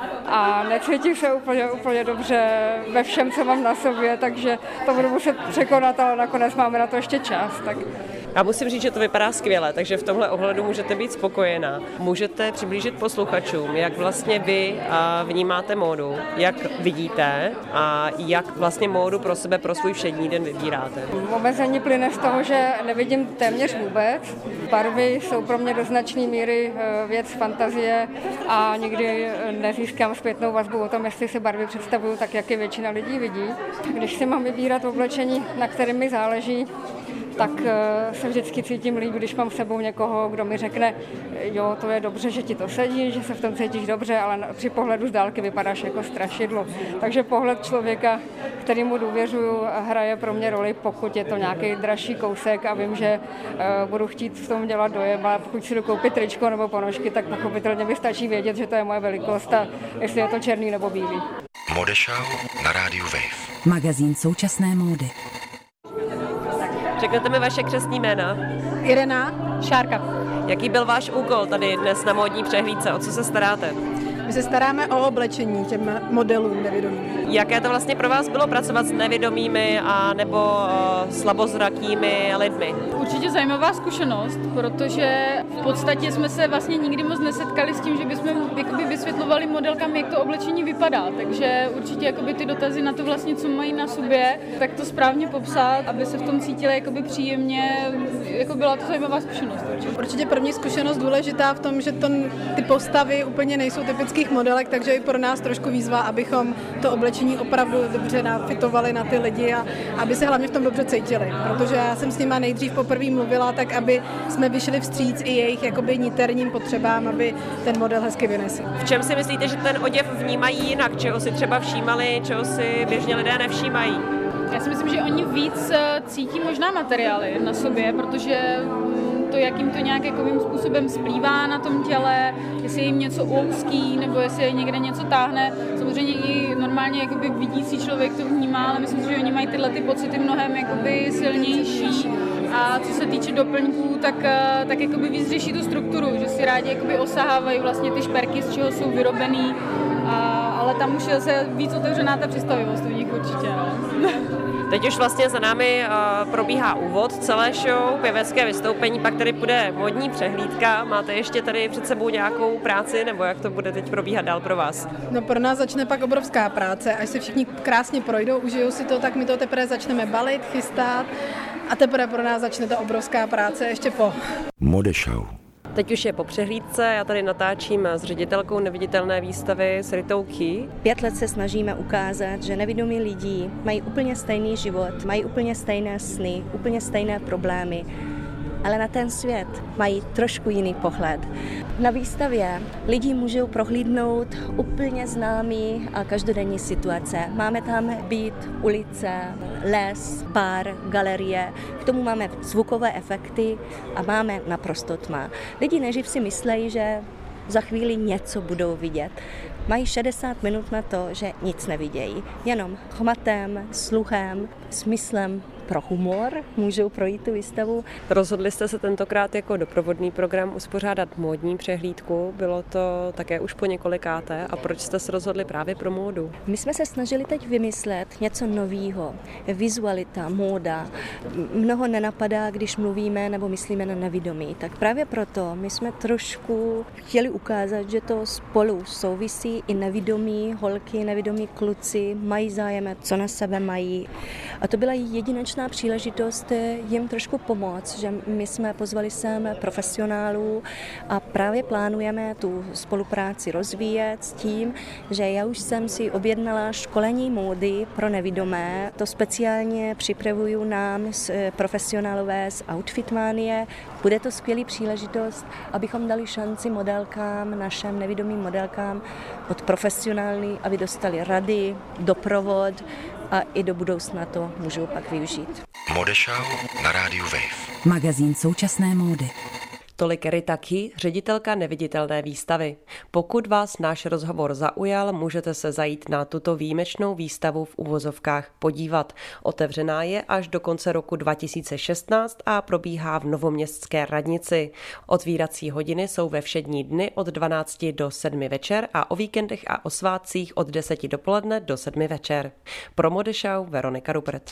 a necítím se úplně, úplně dobře ve všem, co mám na sobě, takže to budu muset překonat, ale nakonec máme na to ještě čas. Tak. Já musím říct, že to vypadá skvěle, takže v tomhle ohledu můžete být spokojená. Můžete přiblížit posluchačům, jak vlastně vy vnímáte módu, jak vidíte a jak vlastně módu pro sebe, pro svůj všední den vybíráte. Omezení plyne z toho, že nevidím téměř vůbec. Barvy jsou pro mě do značné míry věc fantazie a nikdy nezískám zpětnou vazbu o tom, jestli si barvy představuju tak, jak je většina lidí vidí. Když si mám vybírat oblečení, na kterém mi záleží, tak se vždycky cítím líp, když mám s sebou někoho, kdo mi řekne, jo, to je dobře, že ti to sedí, že se v tom cítíš dobře, ale při pohledu z dálky vypadáš jako strašidlo. Takže pohled člověka, kterému důvěřuju, hraje pro mě roli, pokud je to nějaký dražší kousek a vím, že uh, budu chtít v tom dělat dojem, a pokud si jdu koupit tričko nebo ponožky, tak pochopitelně mi stačí vědět, že to je moje velikost a jestli je to černý nebo bílý. Modeshow na rádiu Wave. Magazín současné módy. Řeknete mi vaše křestní jména? Irena, Šárka. Jaký byl váš úkol tady dnes na módní přehlídce? O co se staráte? My se staráme o oblečení těm modelům nevědomým. Jaké to vlastně pro vás bylo pracovat s nevědomými a nebo uh, slabozrakými lidmi? Určitě zajímavá zkušenost, protože v podstatě jsme se vlastně nikdy moc nesetkali s tím, že bychom jakoby vysvětlovali modelkám, jak to oblečení vypadá. Takže určitě jakoby ty dotazy na to vlastně, co mají na sobě, tak to správně popsat, aby se v tom cítili jakoby příjemně. Jako byla to zajímavá zkušenost. Určitě. Určitě pro mě zkušenost důležitá v tom, že to, ty postavy úplně nejsou typických modelek, takže i pro nás trošku výzva, abychom to oblečení opravdu dobře nafitovali na ty lidi a aby se hlavně v tom dobře cítili. Protože já jsem s nima nejdřív poprvé mluvila, tak aby jsme vyšli vstříc i jejich jakoby niterním potřebám, aby ten model hezky vynesl. V čem si myslíte, že ten oděv vnímají jinak? Čeho si třeba všímali, čeho si běžně lidé nevšímají? Já si myslím, že oni víc cítí možná materiály na sobě, protože to, jak jim to nějakým způsobem splývá na tom těle, jestli jim něco úzký, nebo jestli někde něco táhne. Samozřejmě i normálně jakoby vidící člověk to vnímá, ale myslím si, že oni mají tyhle ty pocity mnohem jakoby silnější. A co se týče doplňků, tak, tak jakoby víc řeší tu strukturu, že si rádi jakoby osahávají vlastně ty šperky, z čeho jsou vyrobený, a, ale tam už je se víc otevřená ta představivost u nich určitě. No. Teď už vlastně za námi uh, probíhá úvod celé show, pěvecké vystoupení, pak tady bude módní přehlídka. Máte ještě tady před sebou nějakou práci, nebo jak to bude teď probíhat dál pro vás? No pro nás začne pak obrovská práce, až se všichni krásně projdou, užijou si to, tak my to teprve začneme balit, chystat a teprve pro nás začne ta obrovská práce ještě po. Modeshow. Teď už je po přehlídce, já tady natáčím s ředitelkou neviditelné výstavy s Ritou Key. Pět let se snažíme ukázat, že nevidomí lidi mají úplně stejný život, mají úplně stejné sny, úplně stejné problémy, ale na ten svět mají trošku jiný pohled. Na výstavě lidi můžou prohlídnout úplně známý a každodenní situace. Máme tam být ulice, les, bar, galerie, k tomu máme zvukové efekty a máme naprosto tma. Lidi nejdřív si myslejí, že za chvíli něco budou vidět. Mají šedesát minut na to, že nic nevidějí. Jenom chmatem, sluchem, smyslem pro humor můžou projít tu výstavu. Rozhodli jste se tentokrát jako doprovodný program uspořádat módní přehlídku. Bylo to také už po několikáté. A proč jste se rozhodli právě pro módu? My jsme se snažili teď vymyslet něco nového. Vizualita, móda. Mnoho nenapadá, když mluvíme nebo myslíme na nevidomí. Tak právě proto my jsme trošku chtěli ukázat, že to spolu souvisí. I nevidomí holky, nevidomí kluci mají zájem, co na sebe mají. A to byla jedinečná příležitost jim trošku pomoct, že my jsme pozvali sem profesionálů a právě plánujeme tu spolupráci rozvíjet s tím, že já už jsem si objednala školení módy pro nevidomé. To speciálně připravuju nám profesionálové z Outfitmanie. Bude to skvělý příležitost, abychom dali šanci modelkám, našim nevidomým modelkám od profesionální, aby dostali rady, doprovod a i do budoucna to můžou pak využít. Modeshow na rádiu Wave. Magazín současné módy. Tolik Rita Key, ředitelka neviditelné výstavy. Pokud vás náš rozhovor zaujal, můžete se zajít na tuto výjimečnou výstavu v uvozovkách podívat. Otevřená je až do konce roku dva tisíce šestnáct a probíhá v Novoměstské radnici. Otvírací hodiny jsou ve všední dny od dvanácti do sedmi večer a o víkendech a o svátcích od deseti dopoledne do sedmi večer. Pro Modeshow Veronika Rupert.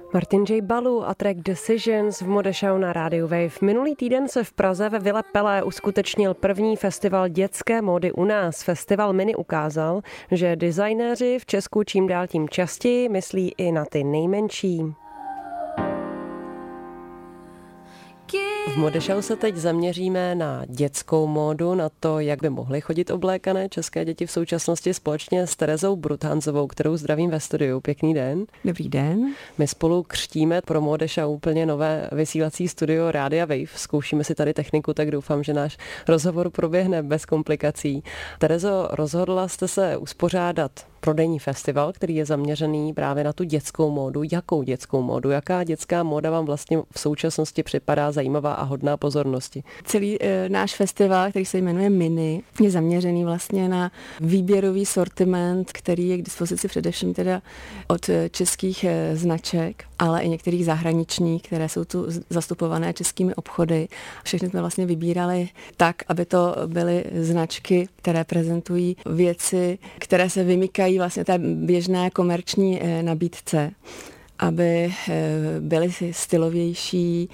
Martin J. Balu a track Decisions v Mode Show na rádiu Wave. Minulý týden se v Praze ve Vile Pelé uskutečnil první festival dětské módy u nás. Festival Mini ukázal, že designéři v Česku čím dál tím častěji myslí i na ty nejmenší. V Mode Show se teď zaměříme na dětskou módu, na to, jak by mohly chodit oblékané české děti v současnosti společně s Terezou Bruthanzovou, kterou zdravím ve studiu. Pěkný den. Dobrý den. My spolu křtíme pro Mode Show úplně nové vysílací studio Rádia Wave. Zkoušíme si tady techniku, tak doufám, že náš rozhovor proběhne bez komplikací. Terezo, rozhodla jste se uspořádat prodejní festival, který je zaměřený právě na tu dětskou módu. Jakou dětskou módu? Jaká dětská móda vám vlastně v současnosti připadá zajímavá a hodná pozornosti? Celý e, náš festival, který se jmenuje Mini, je zaměřený vlastně na výběrový sortiment, který je k dispozici především teda od českých e, značek, ale i některých zahraničních, které jsou tu zastupované českými obchody. Všechny jsme vlastně vybírali tak, aby to byly značky, které prezentují věci, které se vymykají vlastně té běžné komerční nabídce, aby byly stylovější,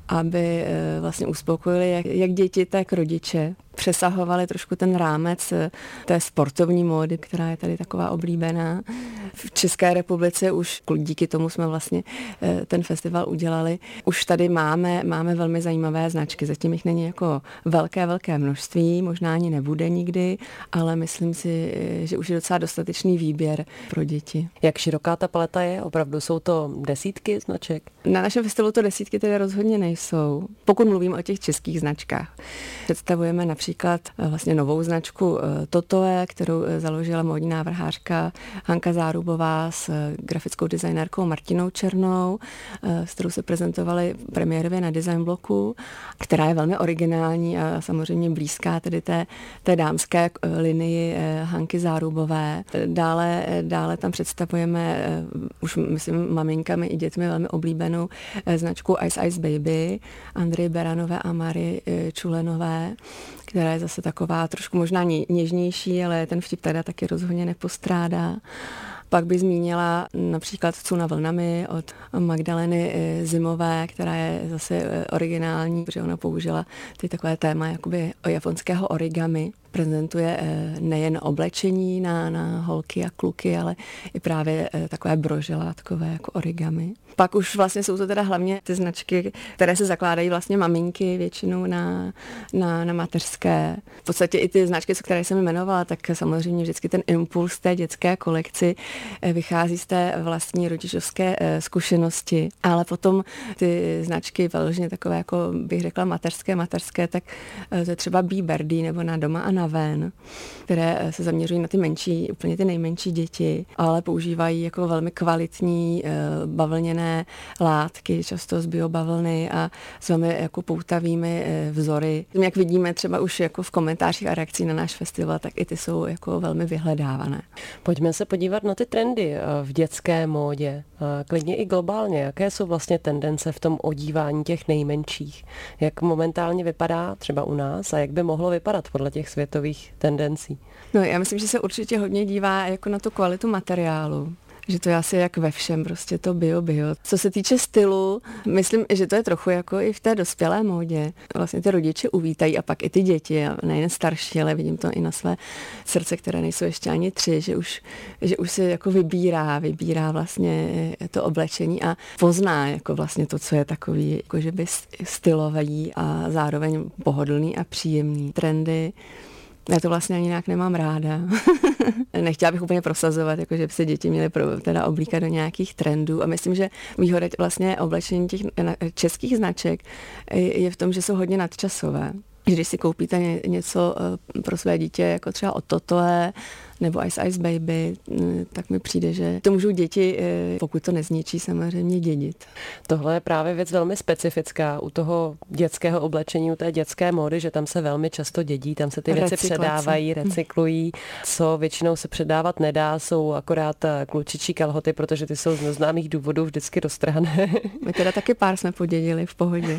aby vlastně uspokojili jak, jak děti, tak rodiče. Přesahovali trošku ten rámec té sportovní módy, která je tady taková oblíbená. V České republice už díky tomu jsme vlastně ten festival udělali. Už tady máme, máme velmi zajímavé značky. Zatím jich není jako velké, velké množství, možná ani nebude nikdy, ale myslím si, že už je docela dostatečný výběr pro děti. Jak široká ta paleta je? Opravdu jsou to desítky značek? Na našem festivalu to desítky tedy rozhodně nejsou. Pokud mluvím o těch českých značkách. Představujeme například vlastně novou značku Totoe, kterou založila módní návrhářka Hanka Zárubová s grafickou designérkou Martinou Černou, s kterou se prezentovali premiérově na Design bloku, která je velmi originální a samozřejmě blízká tedy té, té dámské linii Hanky Zárubové. Dále, dále tam představujeme už myslím maminkami i dětmi velmi oblíbenou značku Ice Ice Baby Andreje Beranové a Mary Čulenové, která je zase taková trošku možná něžnější, ale ten vtip teda taky rozhodně nepostrádá. Pak bych zmínila například Cuna vlnami od Magdaleny Zimové, která je zase originální, protože ona použila ty takové téma jakoby o japonského origami. Prezentuje nejen oblečení na, na holky a kluky, ale i právě takové broželátkové jako origami. Pak už vlastně jsou to teda hlavně ty značky, které se zakládají vlastně maminky většinou na, na, na mateřské. V podstatě i ty značky, které jsem jmenovala, tak samozřejmě vždycky ten impuls té dětské kolekci vychází z té vlastní rodičovské zkušenosti. Ale potom ty značky vyloženě takové, jako bych řekla mateřské, mateřské, tak to je třeba Be Birdie nebo Na doma a na ven, které se zaměřují na ty menší, úplně ty nejmenší děti, ale používají jako velmi kvalitní bavlněné látky, často z biobavlny a s velmi jako poutavými vzory. Jak vidíme třeba už jako v komentářích a reakcí na náš festival, tak i ty jsou jako velmi vyhledávané. Pojďme se podívat na ty trendy v dětské módě, klidně i globálně. Jaké jsou vlastně tendence v tom odívání těch nejmenších? Jak momentálně vypadá třeba u nás a jak by mohlo vypadat podle těch světových tendencí? No, já myslím, že se určitě hodně dívá jako na tu kvalitu materiálu. Že to je asi jak ve všem, prostě to bio, bio. Co se týče stylu, myslím, že to je trochu jako i v té dospělé módě. Vlastně ty rodiče uvítají a pak i ty děti, a nejen starší, ale vidím to i na své srdce, které nejsou ještě ani tři, že už, že už si jako vybírá, vybírá vlastně to oblečení a pozná jako vlastně to, co je takový, jako že by stylový a zároveň pohodlný a příjemný. Trendy. Já to vlastně ani nějak nemám ráda. Nechtěla bych úplně prosazovat, jako že by se děti měly pro, teda oblíkat do nějakých trendů. A myslím, že výhoda vlastně oblečení těch českých značek je v tom, že jsou hodně nadčasové. Když si koupíte něco pro své dítě, jako třeba od Totoe nebo Ice Ice Baby, tak mi přijde, že to můžou děti, pokud to nezničí, samozřejmě dědit. Tohle je právě věc velmi specifická u toho dětského oblečení, u té dětské módy, že tam se velmi často dědí, tam se ty věci Recyklace. předávají, recyklují. Co většinou se předávat nedá, jsou akorát klučičí kalhoty, protože ty jsou z neznámých důvodů vždycky roztrhané. My teda taky pár jsme podědili v pohodě.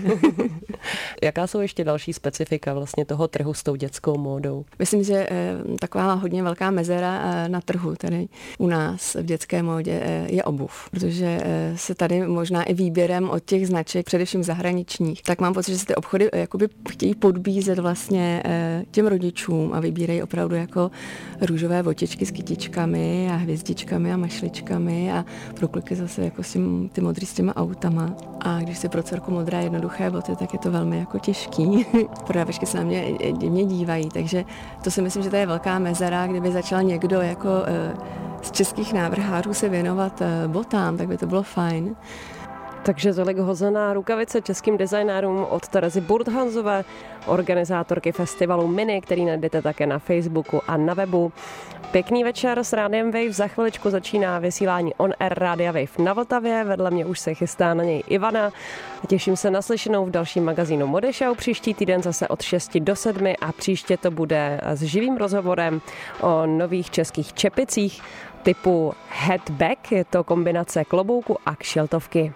Jaká jsou ještě další specifika vlastně toho trhu s tou dětskou módou? Myslím, že taková hodně velká mezera mezera na trhu, tady u nás v dětské módě, je obuv, protože se tady možná i výběrem od těch značek, především zahraničních, tak mám pocit, že se ty obchody jakoby chtějí podbízet vlastně těm rodičům a vybírají opravdu jako růžové botičky s kytičkami a hvězdičkami a mašličkami a pro kluky zase jako s tím, ty modrý s těma autama. A když si pro dcerku modré jednoduché boty, tak je to velmi jako těžký. Prodávačky se na mě divně dívají, takže to si myslím, že to je velká mezera, kdyby začal někdo jako z českých návrhářů se věnovat botám, tak by to bylo fajn. Takže tolik hozená rukavice českým designérům od Terezy Burthanzové, organizátorky festivalu Mini, který najdete také na Facebooku a na webu. Pěkný večer s Rádiem Wave, za chviličku začíná vysílání On Air Rádia Wave na Vltavě, vedle mě už se chystá na něj Ivana. Těším se na slyšenou v dalším magazínu Mode Show, příští týden zase od šesti do sedmi a příště to bude s živým rozhovorem o nových českých čepicích typu headback, je to kombinace klobouku a kšiltovky.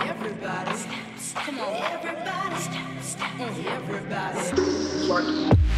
Everybody, everybody, everybody.